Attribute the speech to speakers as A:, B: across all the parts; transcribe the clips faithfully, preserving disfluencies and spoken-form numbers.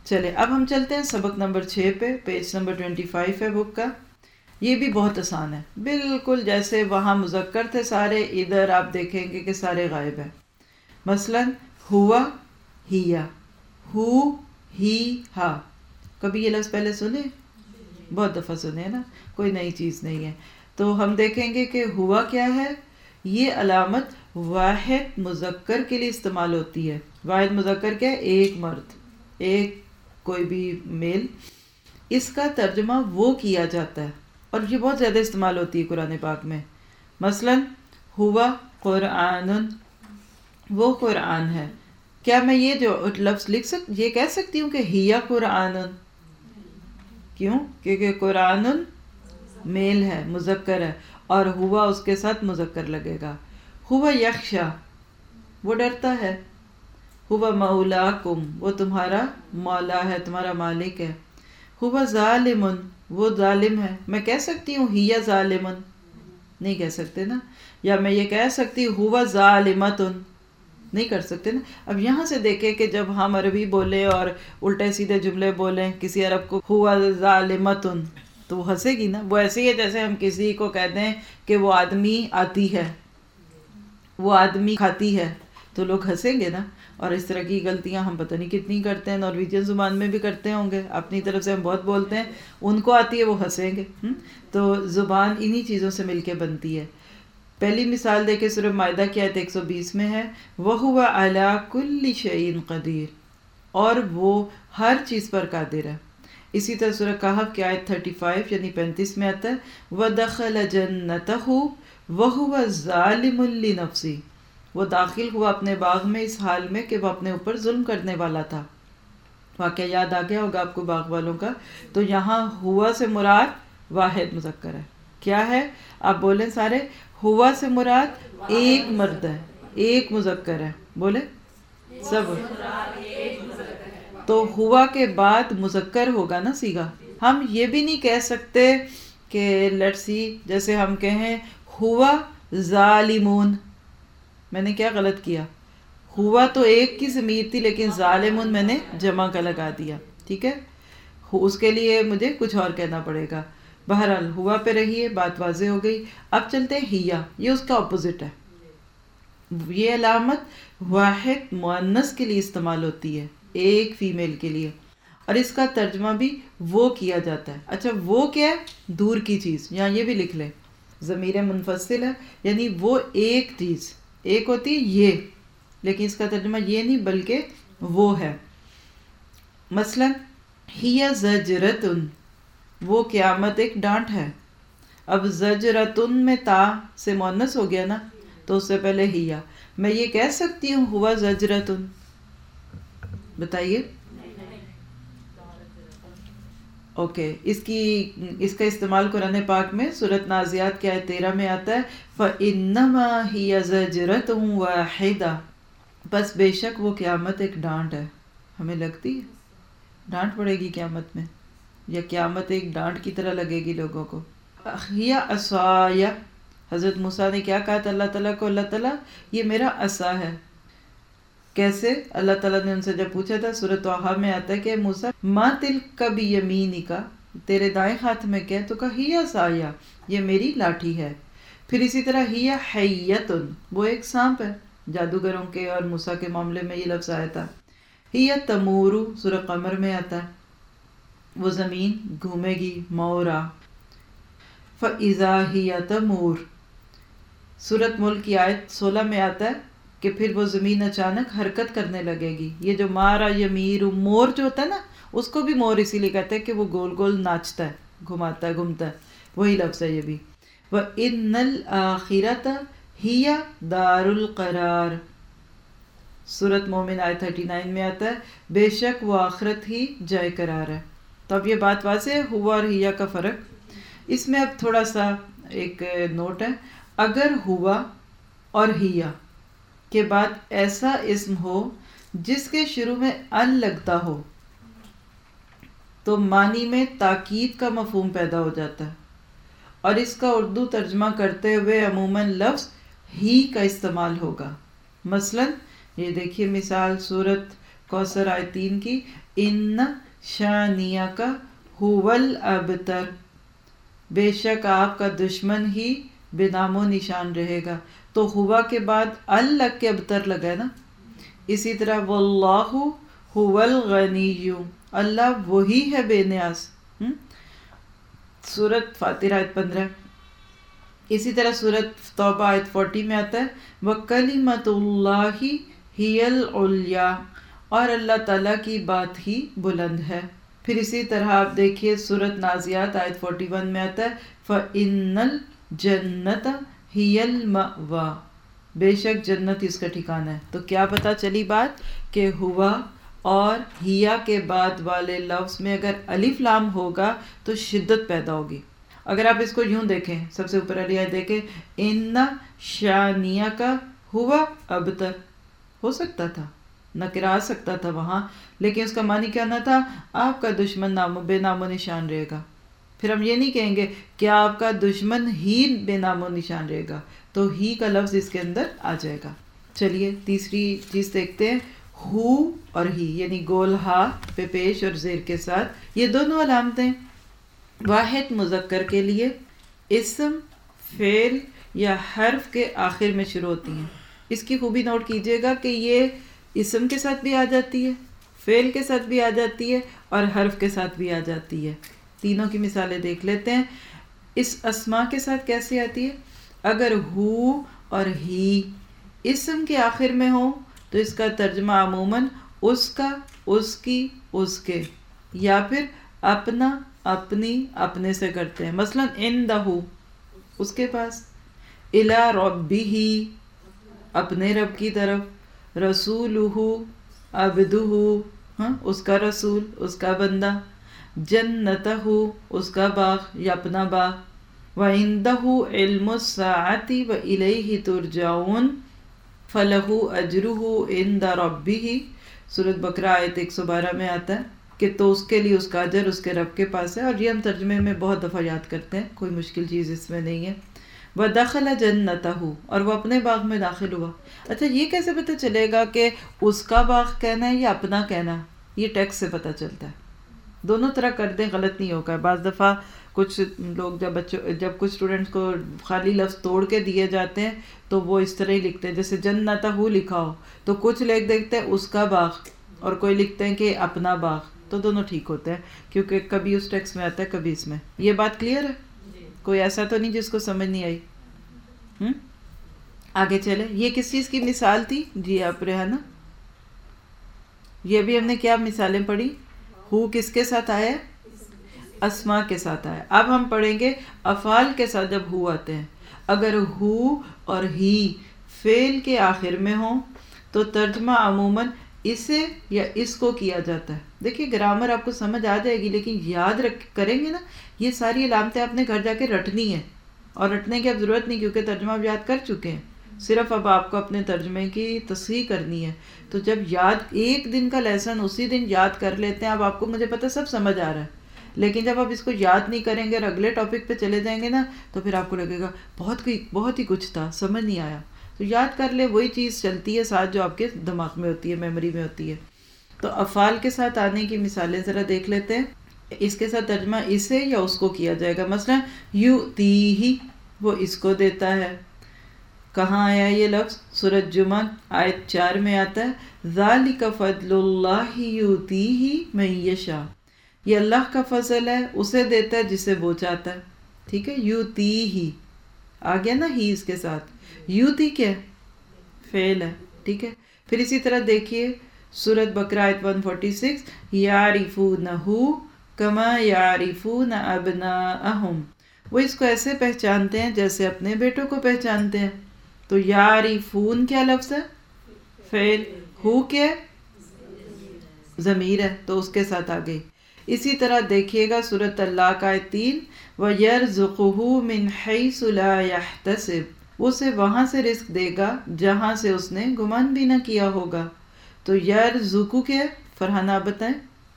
A: چلے اب ہم چلتے ہیں سبق نمبر چھ پہ، پیج نمبر ٹوینٹی فائیو ہے بک کا. یہ بھی بہت آسان ہے، بالکل جیسے وہاں مذکر تھے سارے، ادھر آپ دیکھیں گے کہ سارے غائب ہیں. مثلا ہوا ہیا، ہو ہی ہا. کبھی یہ لفظ پہلے سنے؟ بہت دفعہ سنے ہیں نا، کوئی نئی چیز نہیں ہے. تو ہم دیکھیں گے کہ ہوا کیا ہے. یہ علامت واحد مذکر کے لیے استعمال ہوتی ہے. واحد مذکر کیا ہے؟ ایک مرد، ایک کوئی بھی میل. اس کا ترجمہ وہ کیا جاتا ہے اور یہ بہت زیادہ استعمال ہوتی ہے قرآن پاک میں. مثلا ہوا قرآن، وہ قرآن ہے. کیا میں یہ جو لفظ لکھ سک یہ کہہ سکتی ہوں کہ ہیا قرآن؟ کیوں؟ کیونکہ قرآن میل ہے، مذکر ہے، اور ہوا اس کے ساتھ مذکر لگے گا. ہوا یخشا، وہ ڈرتا ہے. ہوا مولاکم، وہ تمہارا مولا ہے، تمہارا مالک ہے. ہوا ظالم، وہ ظالم ہے. میں کہہ سکتی ہوں ہیا ظالم؟ نہیں کہہ سکتے نا. یا میں یہ کہہ سکتی ہوں ہوا ظالمۃ؟ نہیں کر سکتے نا. اب یہاں سے دیکھیں کہ جب ہم عربی بولیں اور الٹے سیدھے جملے بولیں کسی عرب کو ہوا ظالمۃ تو وہ ہنسے گی نا. وہ ایسے ہی ہے جیسے ہم کسی کو کہتے ہیں کہ وہ آدمی آتی ہے، وہ آدمی کھاتی ہے، تو لوگ ہنسیں گے نا. اور اس طرح کی غلطیاں ہم پتہ نہیں کتنی کرتے ہیں، نارویجن زبان میں بھی کرتے ہوں گے. اپنی طرف سے ہم بہت بولتے ہیں، ان کو آتی ہے وہ ہنسیں گے. تو زبان انہی چیزوں سے مل کے بنتی ہے. پہلی مثال دیکھیں سورہ مائدہ کی آیت ایک سو بیس میں ہے وَهُوَ عَلَىٰ كُلِّ شَيْءٍ قَدِيرٌ، اور وہ ہر چیز پر قادر ہے. اسی طرح سورہ کہف کی آیت پینتیس یعنی پینتیس میں آتا ہے وَدَخَلَ جَنَّتَهُ وَهُوَ ظَالِمٌ لِنَفْسِهِ، وہ داخل ہوا اپنے باغ میں اس حال میں کہ وہ اپنے اوپر ظلم کرنے والا تھا. واقعہ یاد آ گیا ہوگا آپ کو باغ والوں کا. تو یہاں ہوا سے مراد واحد مذکر ہے. کیا ہے؟ آپ بولیں سارے. ہوا سے مراد ایک مرد ہے، ایک مذکر ہے. بولے سب. تو ہوا کے بعد مذکر ہوگا نا صیغہ. ہم یہ بھی نہیں کہہ سکتے کہ لیٹس سی جیسے ہم کہیں ہوا ظالمون. میں نے کیا غلط کیا؟ ہوا تو ایک کی ضمیر تھی لیکن ظالمون میں نے جمع کا لگا دیا. ٹھیک ہے، اس کے لیے مجھے کچھ اور کہنا پڑے گا. بہرحال ہوا پہ رہیے، بات واضح ہو گئی. اب چلتے ہیں ہیا. یہ اس کا اپوزٹ ہے. یہ علامت واحد مؤنث کے لیے استعمال ہوتی ہے، ایک فیمیل کے لیے، اور اس کا ترجمہ بھی وہ کیا جاتا ہے. اچھا وہ کیا ہے؟ دور کی چیز. یہاں یہ بھی لکھ لیں، ضمیر منفصل ہے یعنی وہ ایک چیز. ایک ہوتی ہے یہ، لیکن اس کا ترجمہ یہ نہیں بلکہ وہ ہے. مثلا ہیا زجرتن، وہ قیامت ایک ڈانٹ ہے. اب زجرتن میں تا سے مؤنث ہو گیا نا، تو اس سے پہلے ہیا. میں یہ کہہ سکتی ہوں ہوا زجرتن؟ بتائیے. Okay okay. اس کی اس کا استعمال قرآن پاک میں سورۃ نازعات کی آیت تیرہ میں آتا ہے فَإِنَّمَا هِيَ زَجْرَةٌ وَاحِدَةٌ، بس بے شک وہ قیامت ایک ڈانٹ ہے. ہمیں لگتی ہے ڈانٹ پڑے گی قیامت میں، یا قیامت ایک ڈانٹ کی طرح لگے گی لوگوں کو. ہِیَ عَصَایَ، حضرت موسیٰ نے کیا کہا تھا اللہ تعالیٰ کو؟ اللہ تعالیٰ یہ میرا عصا ہے. کیسے؟ اللہ تعالیٰ نے ان سے جب پوچھا تھا سورۃ طٰہٰ میں آتا ہے کہ موسیٰ ما تلک بیمینک، تیرے دائیں ہاتھ میں کیا؟ تو کہا ہی عصایا، یہ میری لاٹھی ہے. پھر اسی طرح ہی حیۃ، وہ ایک سانپ ہے. جادوگروں کے اور موسیٰ کے معاملے میں یہ لفظ آیا تھا. ہی تمور، سورہ قمر میں آتا ہے وہ زمین گھومے گی، مورا. فَإِذَا هِيَ تَمُورُ، سورۃ ملک کی آیت سولہ میں آتا ہے کہ پھر وہ زمین اچانک حرکت کرنے لگے گی. یہ جو مارا یمیر، مور جو ہوتا ہے نا، اس کو بھی مور اسی لیے کہتے ہیں کہ وہ گول گول ناچتا ہے، گھماتا ہے، گھومتا ہے. وہی لفظ ہے یہ بھی. وَإِنَّ الْآخِرَةَ هِيَ دَارُ الْقَرَارِ، سورۃ مومن آیت تھرٹی نائن میں آتا ہے بے شک وہ آخرت ہی جائے قرار ہے. تو اب یہ بات واضح ہے ہوا اور ہیا کا فرق. اس میں اب تھوڑا سا ایک نوٹ ہے. اگر ہوا اور ہیا کے بعد ایسا اسم ہو جس کے شروع میں ان لگتا ہو تو معنی میں تاکید کا مفہوم پیدا ہو جاتا ہے، اور اس کا اردو ترجمہ کرتے ہوئے عموماً لفظ ہی کا استعمال ہوگا. مثلا یہ دیکھیے مثال سورۃ کوثر آیت تین کی، ان شانیک هو الابتر، بے شک آپ کا دشمن ہی بے نام و نشان رہے گا. تو ہوا کے بعد ال لگ کے ابتر لگا ہے نا. اسی طرح واللہ هو الغنی، اللہ وہی ہے بے نیاز. سورۃ فاتر آیت پندرہ. اسی طرح سورۃ توبہ آیت فورٹی میں آتا ہے وَكَلِمَةُ اللَّهِ هِيَ الْعُلْيَا، اور اللہ تعالیٰ کی بات ہی بلند ہے. پھر اسی طرح آپ دیکھیے سورۃ نازیات آیت فورٹی ون میں آتا ہے فَإِنَّ الْجَنَّةَ هِيَ الْمَأْوَى، بے شک جنت اس کا ٹھکانہ ہے. تو کیا پتہ چلی بات کہ ہوا اور ہیا کے بعد والے لفظ میں اگر الف لام ہوگا تو شدت پیدا ہوگی. اگر آپ اس کو یوں دیکھیں، سب سے اوپر والی آیت دیکھیں، ان شانیک ہوا ابتر، ہو سکتا تھا نکرا آ سکتا تھا وہاں، لیکن اس کا معنی کیا نہ تھا آپ کا دشمن نام بے نام و نشان رہے گا. پھر ہم یہ نہیں کہیں گے کہ آپ کا دشمن ہی بے نام و نشان رہے گا، تو ہی کا لفظ اس کے اندر آ جائے گا. چلیے تیسری چیز دیکھتے ہیں، ہو اور ہی، یعنی گول ہا پہ پیش اور زیر کے ساتھ. یہ دونوں علامتیں واحد مذکر کے لیے اسم، فعل یا حرف کے آخر میں شروع ہوتی ہیں. اس کی خوبی نوٹ کیجئے گا کہ یہ اسم کے ساتھ بھی آ جاتی ہے، فعل کے ساتھ بھی آ جاتی ہے اور حرف کے ساتھ بھی آ جاتی ہے. تینوں کی مثالیں دیکھ لیتے ہیں. اس اسماء کے ساتھ کیسے آتی ہے؟ اگر ہو اور ہی اسم کے آخر میں ہو تو اس کا ترجمہ عموماً اس کا، اس کی، اس کے، یا پھر اپنا، اپنی، اپنے سے کرتے ہیں. مثلا عندہ، اس کے پاس، الی ربہ، اپنے رب کی طرف، رسولہ، عبدہ، ہاں اس کا رسول، اس کا بندہ، جنتہ، اس کا باغ یا اپنا باغ، وَعِندَهُ عِلْمُ السَّاعَةِ وَإِلَيْهِ تُرْجَعُونَ فَلَهُ أَجْرُهُ عِنْدَ رَبِّهِ. سورۃ بقرہ آیت ایک سو بارہ میں آتا ہے کہ تو اس کے لیے اس کا اجر اس کے رب کے پاس ہے. اور یہ ہم ترجمے میں بہت دفعہ یاد کرتے ہیں، کوئی مشکل چیز اس میں نہیں ہے. وَدَخَلَ جَنَّتَهُ، اور وہ اپنے باغ میں داخل ہوا. اچھا یہ کیسے پتہ چلے گا کہ اس کا باغ کہنا ہے یا اپنا کہنا؟ یہ ٹیکسٹ سے پتہ چلتا ہے. دونوں طرح کر دیں غلط نہیں ہوگا. بعض دفعہ کچھ لوگ جب بچوں جب کچھ اسٹوڈنٹس کو خالی لفظ توڑ کے دیے جاتے ہیں تو وہ اس طرح ہی لکھتے ہیں، جیسے جنتہ لکھا ہو تو کچھ لوگ دیکھتے ہیں اس کا باغ اور کوئی لکھتے ہیں کہ اپنا باغ. تو دونوں ٹھیک ہوتے ہیں کیونکہ کبھی اس ٹیکسٹ میں آتا ہے کبھی اس میں. یہ بات کلیئر ہے؟ کوئی ایسا تو نہیں جس کو سمجھ نہیں آئی؟ ہم آگے چلے. یہ کس چیز کی مثال تھی؟ جی آپ ریحانہ، یہ بھی ہم نے کیا مثالیں پڑھی؟ ہو کس کے ساتھ آیا ہے؟ اسماء کے ساتھ آیا. اب ہم پڑھیں گے افعال کے ساتھ جب ہو آتے ہیں. اگر ہو اور ہی فعل کے آخر میں ہوں تو ترجمہ عموماً اسے یا اس کو کیا جاتا ہے. دیکھیے گرامر آپ کو سمجھ آ جائے گی، لیکن یاد رکھ کریں گے نا، یہ ساری علامتیں آپ نے گھر جا کے رٹنی ہیں. اور رٹنے کی اب ضرورت نہیں کیونکہ ترجمہ آپ یاد کر چکے ہیں، صرف اب آپ کو اپنے ترجمے کی تصحیح کرنی ہے. تو جب یاد ایک دن کا لیسن اسی دن یاد کر لیتے ہیں، اب آپ کو مجھے پتہ سب سمجھ آ رہا ہے، لیکن جب آپ اس کو یاد نہیں کریں گے اور اگلے ٹاپک پہ چلے جائیں گے نا تو پھر آپ کو لگے گا بہت کوئی بہت ہی کچھ تھا سمجھ نہیں آیا. تو یاد کر لے، وہی چیز چلتی ہے ساتھ جو آپ کے دماغ میں ہوتی ہے، میموری میں ہوتی ہے. تو افعال کے ساتھ آنے کی مثالیں ذرا دیکھ لیتے ہیں. اس کے ساتھ ترجمہ اسے یا اس کو کیا جائے گا. مثلا یؤتیہ، وہ اس کو دیتا ہے. کہاں آیا یہ لفظ؟ سورۃ جمعہ آیت چار میں آتا ہے ذالک فضل اللہ یؤتیہ من یشاء، یہ اللہ کا فضل ہے، اسے دیتا ہے جسے وہ چاہتا ہے. ٹھیک ہے، یؤتیہ آ گیا نا ہی اس کے ساتھ. یؤتی کیا ہے؟ فعل ہے. ٹھیک ہے. پھر اسی طرح دیکھیے سورۃ بقرہ آیت ایک سو چھیالیس یعرفونہ کما یعرفون ابناءہم، وہ اس کو ایسے پہچانتے ہیں جیسے اپنے بیٹوں کو پہچانتے ہیں. تو یعرفون کیا لفظ ہے؟ فعل. ہو کیا ہے؟ ضمیر ہے تو اس کے ساتھ آ گئی. اسی طرح دیکھیے گا سورۃ طلاق آیت تین وَيَرْزُقُهُ مِنْ حَيْثُ لَا يَحْتَسِبُ، وہ اسے وہاں سے رزق دے گا جہاں سے اس نے گمان بھی نہ کیا ہوگا. تو یرزقو کیا ہے؟ فرحانہ آپ بتائیں.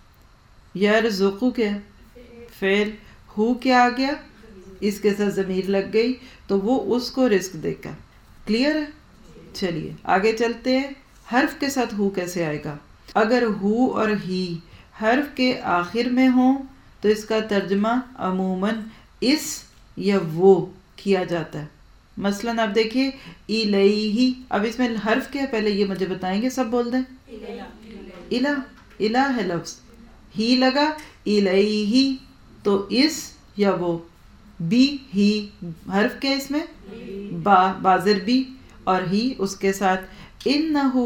A: یرزقو کیا ہے؟ فعل. ہو کیا آ گیا؟ اس کے ساتھ ضمیر لگ گئی تو وہ اس کو رزق دے گا. کلیئر ہے؟ چلیے آگے چلتے ہیں. حرف کے ساتھ ہو کیسے آئے گا؟ اگر ہو اور ہی حرف کے آخر میں ہوں تو اس کا ترجمہ عموماً اس یا وہ کیا جاتا ہے. مثلاً آپ دیکھیے الیہ، اب اس میں حرف کیا ہے پہلے یہ مجھے بتائیں گے، سب بول دیں. الہ، الہ ہے لفظ، ہی لگا الیہ تو اس یا وہ. بی ہی حرف کیا اس میں با، بازر بی، اور ہی اس کے ساتھ انہو،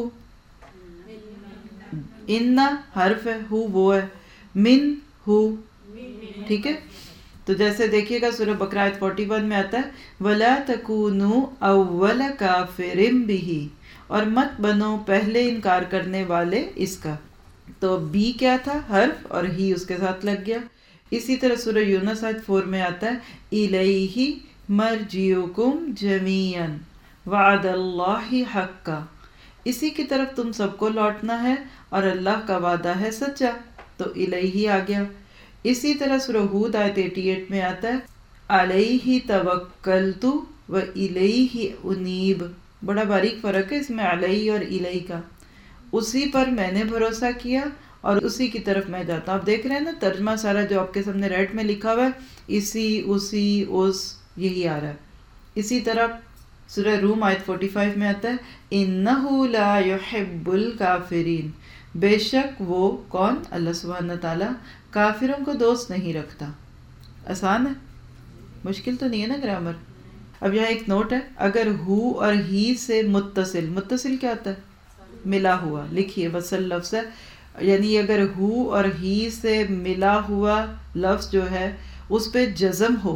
A: ان حرف ہے، ہو وہ ہے، من ہو، ٹھیک ہے. تو جیسے دیکھیے گا سورہ بقرہ آیت اکیالیس میں آتا ہے وَلَا تَكُونُوا أَوَّلَ كَافِرٍ بِهِ، اور مت بنو پہلے انکار کرنے والے اس کا. تو بی کیا تھا حرف، اور ہی اس کے ساتھ لگ گیا. اسی طرح سورہ یونس آیت چار میں آتا ہے إِلَيْهِ مَرْجِعُكُمْ جَمِيعًا وَعْدَ اللَّهِ حَقًّا، اسی کی طرف تم سب کو لوٹنا ہے اور اللہ کا وعدہ ہے سچا. تو الیہ آ گیا. اسی طرح سورہ ہود آیت اٹھاسی میں آتا ہے علیہ توکلت و الیہ انیب. بڑا باریک فرق ہے اس میں علیہ اور الیہ کا. اسی پر میں نے بھروسہ کیا اور اسی کی طرف میں جاتا ہوں. آپ دیکھ رہے ہیں نا ترجمہ سارا جو آپ کے سامنے ریڈ میں لکھا ہوا ہے، اسی، اسی، اس، یہی آ رہا ہے. اسی طرح سورہ روم آیت پچاس میں آتا ہے انہ لا یحب الکافرین، بے شک وہ کون، اللہ سبحانہ تعالیٰ کافروں کو دوست نہیں رکھتا. آسان ہے، مشکل تو نہیں ہے نا گرامر. اب یہاں ایک نوٹ ہے، اگر ہو اور ہی سے متصل، متصل کیا ہوتا ہے ملا ہوا، لکھیے وصل لفظ ہے، یعنی اگر ہو اور ہی سے ملا ہوا لفظ جو ہے اس پہ جزم ہو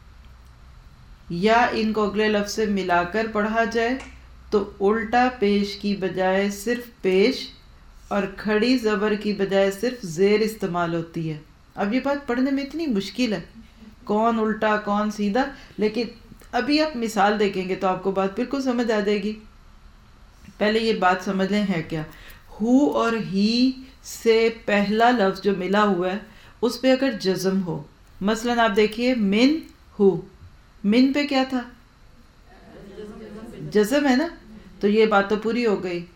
A: یا ان کو اگلے لفظ سے ملا کر پڑھا جائے تو الٹا پیش کی بجائے صرف پیش اور کھڑی زبر کی بجائے صرف زیر استعمال ہوتی ہے. اب یہ بات پڑھنے میں اتنی مشکل ہے، کون الٹا کون سیدھا، لیکن ابھی آپ مثال دیکھیں گے تو آپ کو بات بالکل سمجھ آ جائے گی. پہلے یہ بات سمجھ لیں ہے کیا. ہو اور ہی سے پہلا لفظ جو ملا ہوا ہے اس پہ اگر جزم ہو، مثلاً آپ دیکھیے من ہو، من پہ کیا تھا جزم ہے نا، تو یہ بات تو پوری ہو گئی.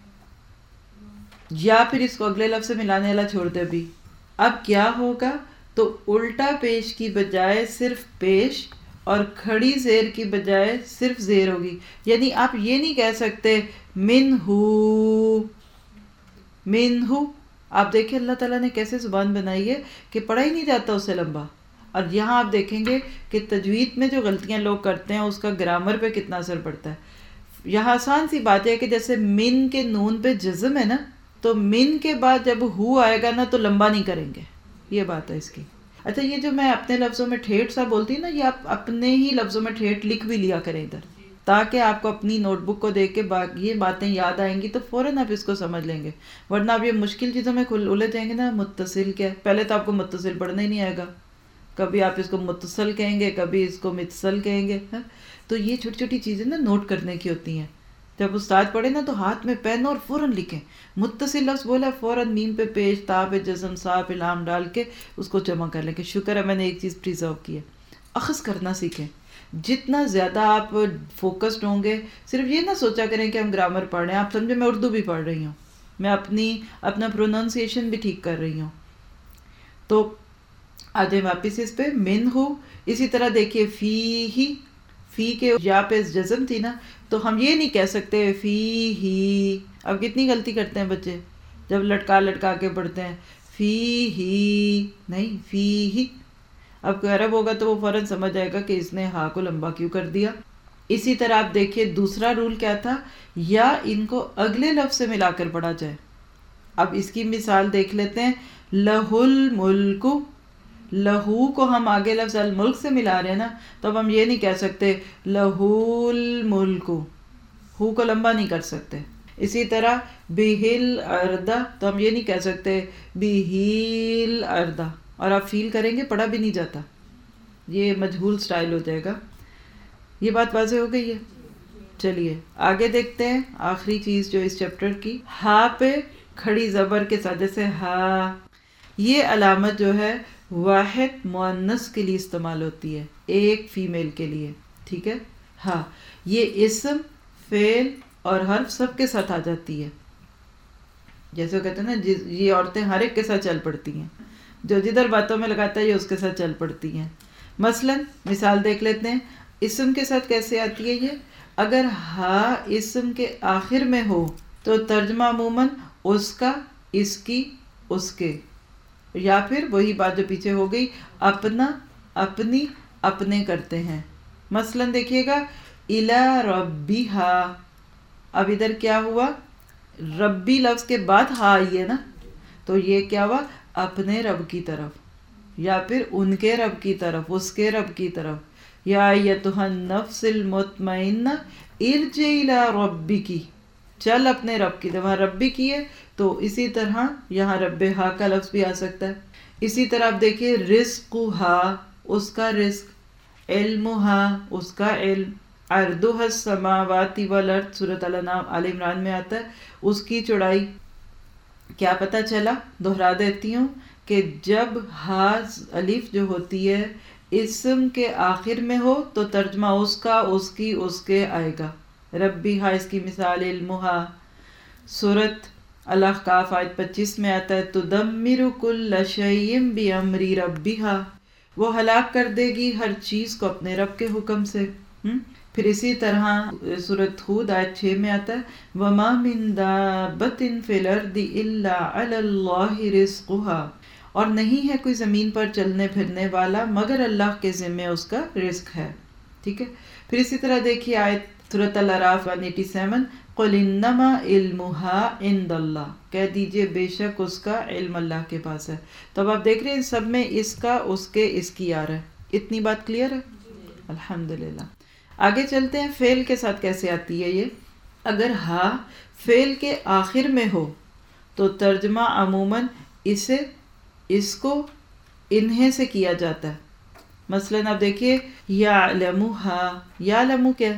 A: یا پھر اس کو اگلے لفظ سے ملانے والا چھوڑ دے بھی. اب کیا ہوگا، تو الٹا پیش کی بجائے صرف پیش اور کھڑی زیر کی بجائے صرف زیر ہوگی. یعنی آپ یہ نہیں کہہ سکتے من ہو، من ہو. آپ دیکھیں اللہ تعالیٰ نے کیسے زبان بنائی ہے کہ پڑھا ہی نہیں جاتا اسے لمبا. اور یہاں آپ دیکھیں گے کہ تجوید میں جو غلطیاں لوگ کرتے ہیں اس کا گرامر پہ کتنا اثر پڑتا ہے. یہاں آسان سی بات ہے کہ جیسے من کے نون پہ جزم ہے نا، تو من کے بعد جب ہو آئے گا نا تو لمبا نہیں کریں گے، یہ بات ہے اس کی. اچھا یہ جو میں اپنے لفظوں میں ٹھیٹ سا بولتی ہوں نا، یہ آپ اپنے ہی لفظوں میں ٹھیٹ لکھ بھی لیا کریں ادھر، تاکہ آپ کو اپنی نوٹ بک کو دیکھ کے یہ باتیں یاد آئیں گی تو فوراً آپ اس کو سمجھ لیں گے. ورنہ آپ یہ مشکل چیزوں میں الجھ جائیں گے نا. متصل کیا ہے، پہلے تو آپ کو متصل پڑھنا ہی نہیں آئے گا. کبھی آپ اس کو متصل کہیں گے، کبھی اس کو متصل کہیں گے. تو یہ چھوٹی چھوٹی چیزیں نا نوٹ کرنے کی ہوتی ہیں. جب استاد پڑھے نا تو ہاتھ میں پین اور فوراً لکھیں. متصل لفظ بولا فوراً میم پہ پیش، تا پہ جزم، سا پہ لام ڈال کے اس کو جمع کر لیں کہ شکر ہے میں نے ایک چیز پریزرو کی ہے. اخذ کرنا سیکھیں. جتنا زیادہ آپ فوکسڈ ہوں گے، صرف یہ نہ سوچا کریں کہ ہم گرامر پڑھ رہے ہیں. آپ سمجھے میں اردو بھی پڑھ رہی ہوں، میں اپنی اپنا پروننسیشن بھی ٹھیک کر رہی ہوں. تو آ جائیں واپس اس پہ من ہو. اسی طرح دیکھیے فی ہی، فی کے یا پہ جزم تھی نا، تو ہم یہ نہیں کہہ سکتے فی ہی. اب کتنی غلطی کرتے ہیں بچے جب لٹکا لٹکا کے پڑھتے ہیں، فی ہی نہیں، فی ہی. اب کوئی عرب ہوگا تو وہ فوراً سمجھ جائے گا کہ اس نے ہا کو لمبا کیوں کر دیا. اسی طرح آپ دیکھیے دوسرا رول کیا تھا، یا ان کو اگلے لفظ سے ملا کر پڑھا جائے. اب اس کی مثال دیکھ لیتے ہیں. لہ الملک، لہو کو ہم آگے لفظ الملک سے ملا رہے ہیں نا، تو اب ہم یہ نہیں کہہ سکتے لہ الملک، ہو کو لمبا نہیں کر سکتے. اسی طرح بہل اردہ، تو ہم یہ نہیں کہہ سکتے بہیل اردہ، اور آپ فیل کریں گے پڑھا بھی نہیں جاتا، یہ مجہول سٹائل ہو جائے گا. یہ بات واضح ہو گئی ہے. چلیے آگے دیکھتے ہیں آخری چیز جو اس چیپٹر کی، ہا پہ کھڑی زبر کے ساتھ، جیسے ہا. یہ علامت جو ہے واحد مؤنث کے لیے استعمال ہوتی ہے، ایک فیمیل کے لیے، ٹھیک ہے. ہاں یہ اسم، فعل اور حرف سب کے ساتھ آ جاتی ہے. جیسے وہ کہتے ہیں نا جس یہ عورتیں ہر ایک کے ساتھ چل پڑتی ہیں، جو جدھر باتوں میں لگاتا ہے یہ اس کے ساتھ چل پڑتی ہیں. مثلاً مثال دیکھ لیتے ہیں، اسم کے ساتھ کیسے آتی ہے یہ. اگر ہا اسم کے آخر میں ہو تو ترجمہ عموماً اس کا، اس کی، اس کے، یا پھر وہی بات جو پیچھے ہو گئی اپنا، اپنی، اپنے کرتے ہیں. مثلاً دیکھیے گا الی ربیہا، اب ادھر کیا ہوا، ربی لفظ کے بعد ہا آئی ہے نا، تو یہ کیا ہوا، اپنے رب کی طرف، یا پھر ان کے رب کی طرف، اس کے رب کی طرف. یا ایتھا النفس المطمئنہ ارجعی الی ربکی، چل اپنے رب کی طرف. وہاں ربی کی ہے تو اسی طرح یہاں رب ہا کا لفظ بھی آ سکتا ہے. اسی طرح آپ دیکھیے رزقہا، اس کا رزق، علمہا، اس کا علم، عرضها السماوات والارض، سورۃ الانعام آل عمران میں آتا ہے، اس کی چوڑائی. کیا پتہ چلا، دوہرا دیتی ہوں کہ جب ہا الف جو ہوتی ہے اسم کے آخر میں ہو تو ترجمہ اس کا، اس کی، اس کے آئے گا. ربی ہا اس کی مثال علمہا. سورۃ الاحقاف آیت پچیس میں آتا ہے تدمر کل شیء بامر ربہا، وہ ہلاک کر دے گی ہر چیز کو اپنے رب کے حکم سے. پھر اسی طرح سورۃ ہود آیت چھ میں آتا ہے وما من دابۃ فی الارض الا علی اللہ رزقہا، اور نہیں ہے کوئی زمین پر چلنے پھرنے والا مگر اللہ کے ذمے اس کا رزق ہے. ٹھیک ہے. پھر اسی طرح دیکھیے آیت سورۃ الاعراف ایک سو ستاسی، قل انما علمها عند اللہ، کہہ دیجئے بے شک اس کا علم اللہ کے پاس ہے. تو اب آپ دیکھ رہے ہیں سب میں اس کا، اس کے، اس کی آ رہا ہے. اتنی بات کلیئر ہے؟ الحمدللہ. آگے چلتے ہیں فعل کے ساتھ کیسے آتی ہے یہ. اگر ہا فعل کے آخر میں ہو تو ترجمہ عموماً اسے، اس کو، انہیں سے کیا جاتا ہے. مثلاً آپ دیکھیے یعلمہا، یعلم کیا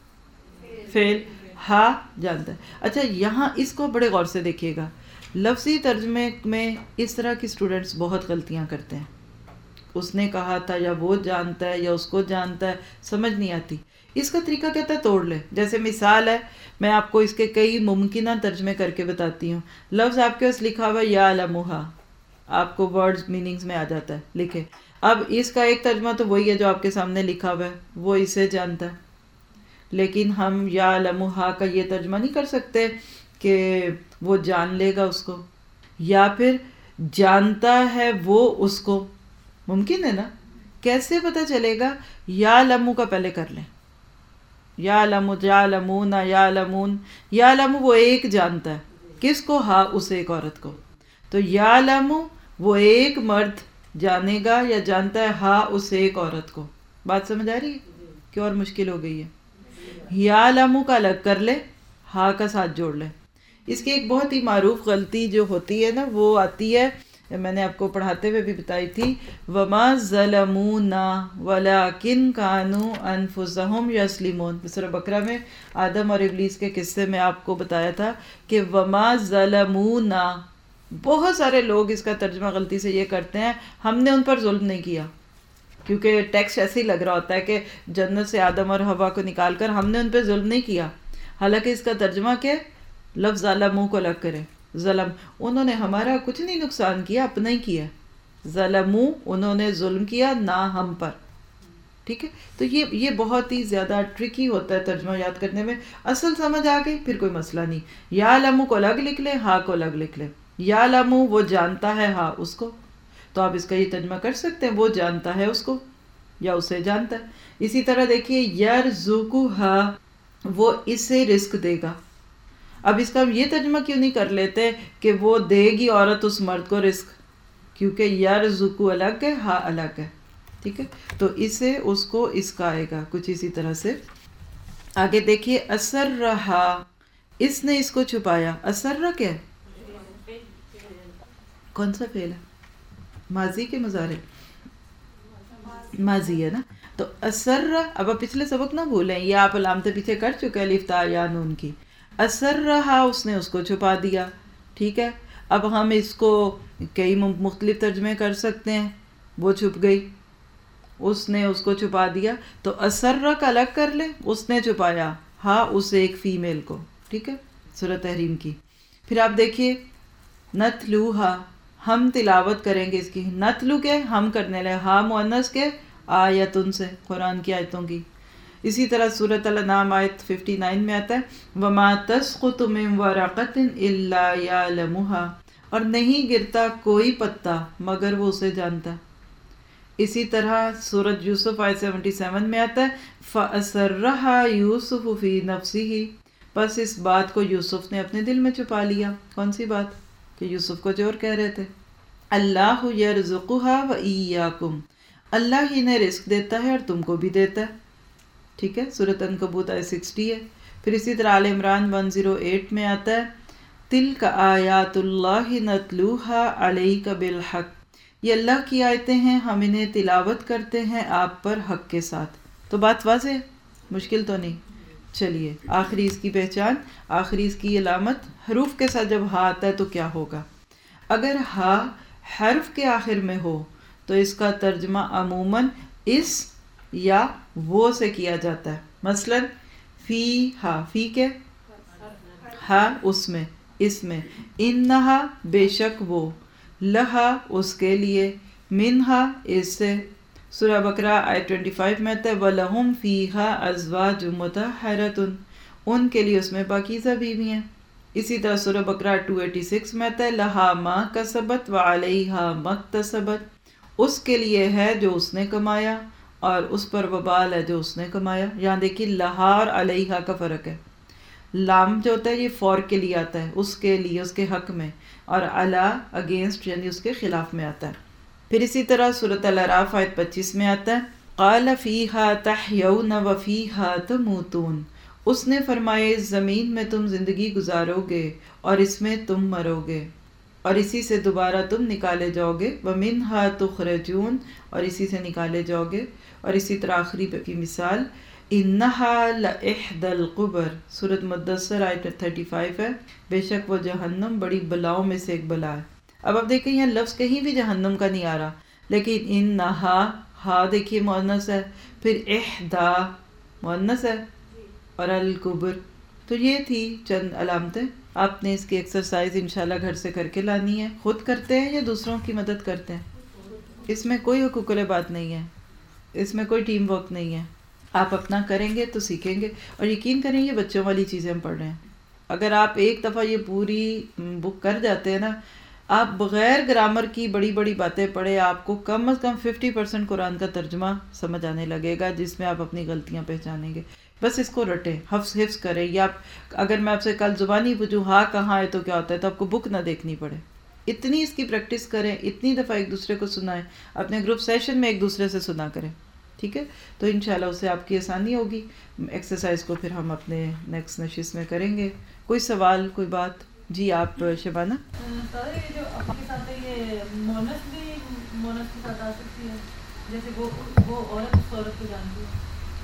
A: ہے؟ فعل، ہا جانتا ہے. اچھا یہاں اس کو بڑے غور سے دیکھیے گا، لفظی ترجمے میں اس طرح کی اسٹوڈنٹس بہت غلطیاں کرتے ہیں. اس نے کہا تھا، یا وہ جانتا ہے، یا اس کو جانتا ہے، سمجھ نہیں آتی. اس کا طریقہ کہتا ہے توڑ لے. جیسے مثال ہے، میں آپ کو اس کے کئی ممکنہ ترجمے کر کے بتاتی ہوں. لفظ آپ کے پاس لکھا ہوا ہے یعلمہا، آپ کو ورڈز میننگز میں آ جاتا ہے، لکھے. اب اس کا ایک ترجمہ تو وہی ہے جو آپ کے سامنے لکھا ہوا ہے، وہ اسے جانتا ہے. لیکن ہم یعلمہا کا یہ ترجمہ نہیں کر سکتے کہ وہ جان لے گا اس کو، یا پھر جانتا ہے وہ اس کو. ممکن ہے نا؟ کیسے پتہ چلے گا؟ یعلم کا پہلے کر لیں. یعلم، یعلمون، یعلمون. یعلم وہ ایک جانتا ہے، کس کو؟ ہاں، اس ایک عورت کو. تو یعلم وہ ایک مرد جانے گا یا جانتا ہے ہاں اس ایک عورت کو. بات سمجھ آ رہی ہے کہ اور مشکل ہو گئی ہے؟ یعلم کا الگ کر لے، ہاں کا ساتھ جوڑ لے. اس کی ایک بہت ہی معروف غلطی جو ہوتی ہے نا، وہ آتی ہے، میں نے آپ کو پڑھاتے ہوئے بھی بتائی تھی، وما ظلمونا ولکن کانوا انفسہم یظلمون. سورہ بقرہ میں آدم اور ابلیس کے قصے میں آپ کو بتایا تھا کہ وما ظلمونا. بہت سارے لوگ اس کا ترجمہ غلطی سے یہ کرتے ہیں ہم نے ان پر ظلم نہیں کیا، کیونکہ ٹیکسٹ ایسے ہی لگ رہا ہوتا ہے کہ جنت سے آدم اور حوا کو نکال کر ہم نے ان پہ ظلم نہیں کیا. حالانکہ اس کا ترجمہ کیا؟ لفظ ظلموں کو الگ کریں. ظلم، انہوں نے ہمارا کچھ نہیں نقصان کیا، اپنا ہی کیا. ظلموں، انہوں نے ظلم کیا، نہ ہم پر. ٹھیک ہے. تو یہ یہ بہت ہی زیادہ ٹرکی ہوتا ہے ترجمہ یاد کرنے میں. اصل سمجھ آ گئی پھر کوئی مسئلہ نہیں. یعلم کو الگ لکھ لیں، ہا کو الگ لکھ لیں. یعلم وہ جانتا ہے ہاں اس کو، تو آپ اس کا یہ ترجمہ کر سکتے ہیں وہ جانتا ہے اس کو یا اسے جانتا ہے. اسی طرح دیکھیے یرزقھا، وہ اسے رزق دے گا. اب اس کا ہم یہ ترجمہ کیوں نہیں کر لیتے کہ وہ دے گی عورت اس مرد کو رزق، کیونکہ یرزق الگ ہے، ہاں الگ ہے. ٹھیک ہے. تو اسے، اس کو، اس کا آئے گا کچھ اسی طرح سے. آگے دیکھیے اسرھا، اس نے اس کو چھپایا. اسرھا کیا ہے؟ کون سا فعل ہے؟ ماضی کے مضارع؟ ماضی ہے نا. تو اسرھا، اب آپ پچھلے سبق نہ بھولیں، یہ آپ علامتیں پیچھے کر چکے الف تا یا نون کی. اسرھا، اس نے اس کو چھپا دیا. ٹھیک ہے. اب ہم اس کو کئی مختلف ترجمے کر سکتے ہیں. وہ چھپ گئی، اس نے اس کو چھپا دیا. تو اسرھا کا الگ کر لیں، اس نے چھپایا ہاں اس ایک فیمیل کو. ٹھیک ہے. سورہ تحریم کی. پھر آپ دیکھیے نتلوہا ہم تلاوت کریں گے اس کی. نتلو کے ہم کرنے لے, ہا مؤنث کے آیتن سے قرآن کی آیتوں کی. اسی طرح سورۃ الانعام آیت ففٹی نائن میں آتا ہے وما تسقط من ورقۃ الا یعلمها اور نہیں گرتا کوئی پتا مگر وہ اسے جانتا. اسی طرح سورۃ یوسف آیت سیونٹی سیون میں آتا ہے فَأَسَرَّهَا يُوسُفُ فِي نَفْسِهِ پس اس بات کو یوسف نے اپنے دل میں چھپا لیا. کون سی بات؟ کہ یوسف کو چور کہہ رہے تھے. اللہ یرزقها وَإِيَّاكُمْ اللہ ہی نے رزق دیتا ہے اور تم کو بھی دیتا ہے. ٹھیک ہے, سورۃ عنکبوت آیت سکسٹی ہے. پھر اسی طرح آل عمران ون زیرو ایٹ میں آتا ہے تِلْكَ آیاتُ اللَّهِ نَتْلُوهَا عَلَيْكَ بِالْحَقِّ یہ اللہ کی آیتیں ہیں, ہم انہیں تلاوت کرتے ہیں آپ پر حق کے ساتھ. تو بات واضح, مشکل تو نہیں. چلیے آخری اس کی پہچان, آخری اس کی علامت, حروف کے ساتھ جب ہا آتا ہے تو کیا ہوگا. اگر ہا حرف کے آخر میں ہو تو اس کا ترجمہ عموماً اس یا وہ سے کیا جاتا ہے. مثلا فی ہا, فی کے ہا اس میں, اس میں, انہا بے شک وہ, لہا اس کے لیے, منہا اس سے. سورہ بقرہ آیت پچیس میں آتا ہے وَلَهُمْ فِيهَا أَزْوَاجٌ مُطَهَّرَةٌ ان کے لیے اس میں پاکیزہ بیوی ہیں. اسی طرح سورہ بقرہ دو سو چھیاسی میں آتا ہے لَهَا مَا كَسَبَتْ وَعَلَيْهَا مَا اكْتَسَبَتْ اس کے لیے ہے جو اس نے کمایا اور اس پر وبال ہے جو اس نے کمایا. یہاں دیکھیے لہا اور علیہا کا فرق ہے. لام جو ہوتا ہے یہ فور کے لیے آتا ہے, اس کے لیے, اس کے حق میں, اور علا اگینسٹ یعنی اس کے خلاف میں آتا ہے. پھر اسی طرح سورۃ الاعراف آیت پچیس میں آتا ہے قال فیہا تحیون وفیہا تموتون اس نے فرمایا اس زمین میں تم زندگی گزارو گے اور اس میں تم مرو گے اور اسی سے دوبارہ تم نکالے جاؤ گے. ومنہا تخرجون اور اسی سے نکالے جاؤ گے. اور اسی طرح آخری کی مثال انہا لإحدى القبر سورۃ مدثر آیت پینتیس ہے بے شک وہ جہنم بڑی بلاؤں میں سے ایک بلا ہے. اب آپ دیکھیں یہاں لفظ کہیں بھی جہنم کا نہیں آ رہا, لیکن انہا ہا دیکھیے مؤنث ہے, پھر احدا مؤنث ہے, اور القبر. تو یہ تھی چند علامتیں. آپ نے اس کی ایکسرسائز انشاءاللہ گھر سے کر کے لانی ہے. خود کرتے ہیں یا دوسروں کی مدد کرتے ہیں؟ اس میں کوئی حقوق بات نہیں ہے, اس میں کوئی ٹیم ورک نہیں ہے. آپ اپنا کریں گے تو سیکھیں گے. اور یقین کریں یہ بچوں والی چیزیں ہم پڑھ رہے ہیں. اگر آپ ایک دفعہ یہ پوری بک کر جاتے ہیں نا, آپ بغیر گرامر کی بڑی بڑی باتیں پڑھے آپ کو کم از کم ففٹی پرسینٹ قرآن کا ترجمہ سمجھ آنے لگے گا, جس میں آپ اپنی غلطیاں پہچانیں گے. بس اس کو رٹیں, حفظ حفظ کریں. یا اگر میں آپ سے کل زبانی پوچھوں ہاں کہاں ہے تو کیا ہوتا ہے, تو آپ کو بک نہ دیکھنی پڑے. اتنی اس کی پریکٹس کریں, اتنی دفعہ ایک دوسرے کو سنائیں, اپنے گروپ سیشن میں ایک دوسرے سے سنا کریں. ٹھیک ہے, تو انشاءاللہ اس سے آپ کی آسانی ہوگی. ایکسرسائز کو پھر ہم اپنے نیکسٹ نشست میں کریں گے. کوئی سوال, کوئی بات؟ جی آپ شبانہ.
B: یہ جو آپ کے ساتھ ہے یہ مونس بھی مونس کے ساتھ آ سکتی ہے, جیسے وہ وہ عورت اس عورت کو جانتی ہے.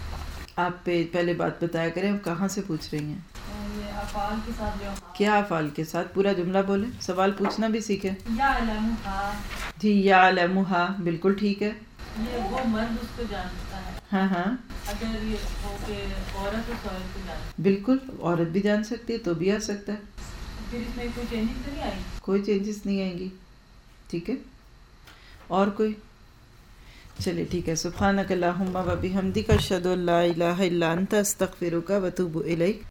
A: آپ پہ پہلے بات بتایا کریں, آپ کہاں سے پوچھ رہی ہیں؟
B: یہ افعال کے ساتھ جو
A: کیا افعال کے ساتھ؟ پورا جملہ بولیں, سوال پوچھنا بھی سیکھیں.
B: یعلمھا
A: جی یعلمھا بالکل ٹھیک ہے.
B: یہ وہ مرد اس کو جانتا ہے.
A: ہاں ہاں
B: اگر یہ ہو کہ عورت اس عورت کو جانتی
A: بالکل, عورت بھی جان سکتی ہے تو بھی آ سکتا ہے.
B: پھر اس میں کوئی چینجز تو نہیں آئی؟
A: کوئی چینجز نہیں آئیں گی. ٹھیک ہے, اور کوئی؟ چلے ٹھیک ہے. سبحانک اللہم و بحمدک اشہد ان لا الہ الا انت استغفرک و اتوب الیک.